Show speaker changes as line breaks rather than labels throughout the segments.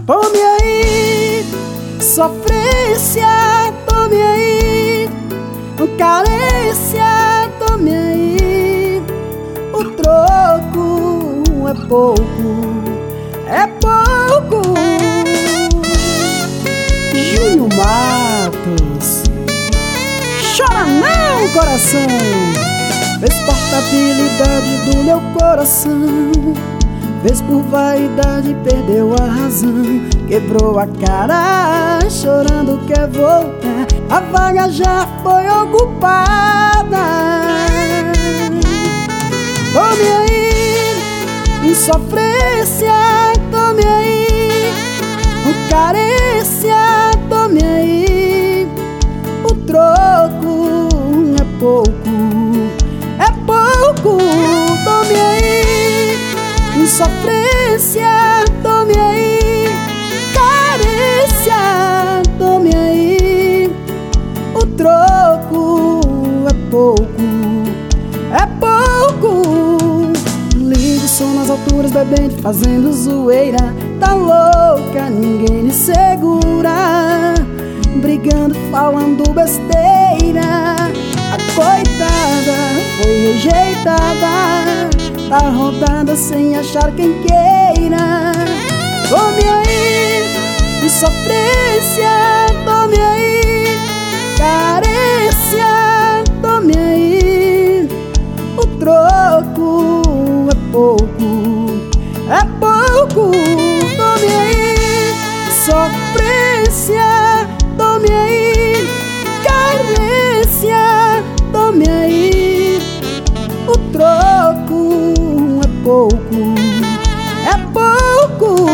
Tome aí, sofrência, tome aí, carência, tome aí. O troco é pouco, é pouco. Júnior Matos. Chora não, coração. Fez portabilidade do meu coração, vez por vaidade perdeu a razão, quebrou a cara, chorando quer voltar, a vaga já foi ocupada. Tome aí, insofrência, tome aí, carência, tome aí. O troco é pouco, é pouco. Tome aí, insofrência, tome aí, carência, tome aí. O troco é pouco, é pouco. Liga o som nas alturas, bebendo, fazendo zoeira. Tá louca, ninguém lhe segura, brigando, falando besteira. A coitada foi rejeitada, tá rodada sem achar quem queira. Tome aí, insofrência, tome aí, carência, tome aí. O troco é pouco, é pouco. Tome aí, sofrência, tome aí, carência, tome aí. O troco é pouco, é pouco.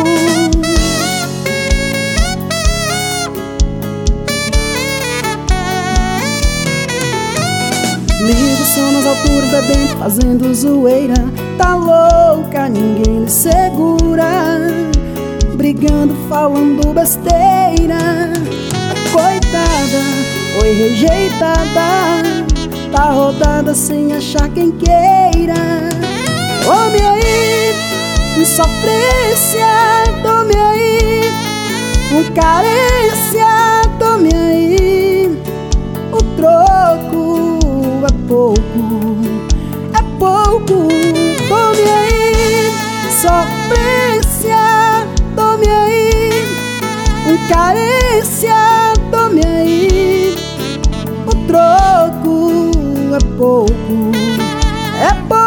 Liga o som nas alturas, bebendo, fazendo zoeira. Tá louca, ninguém lhe segura, brigando, falando besteira. A coitada foi rejeitada, tá rodada sem achar quem queira. Tome aí, insofrência, tome aí, carência, tome aí. O troco é pouco, é pouco. Tome aí, sofrência, tome aí, carência, tome aí. O troco é pouco, é pouco.